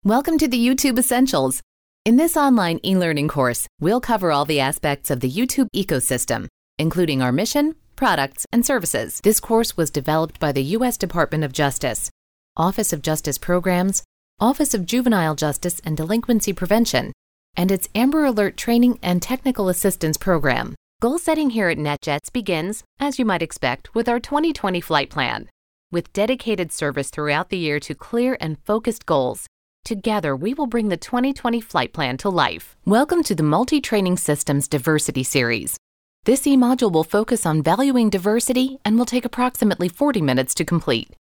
Welcome to the YouTube Essentials. In this online e-learning course, we'll cover all the aspects of the YouTube ecosystem, including our mission, products, and services. This course was developed by the U.S. Department of Justice, Office of Justice Programs, Office of Juvenile Justice and Delinquency Prevention, and its Amber Alert Training and Technical Assistance Program. Goal setting here at NetJets begins, as you might expect, with our 2020 flight plan. With dedicated service throughout the year to clear and focused goals, together, we will bring the 2020 flight plan to life. Welcome to the Multi-Training Systems Diversity Series. This e-module will focus on valuing diversity and will take approximately 40 minutes to complete.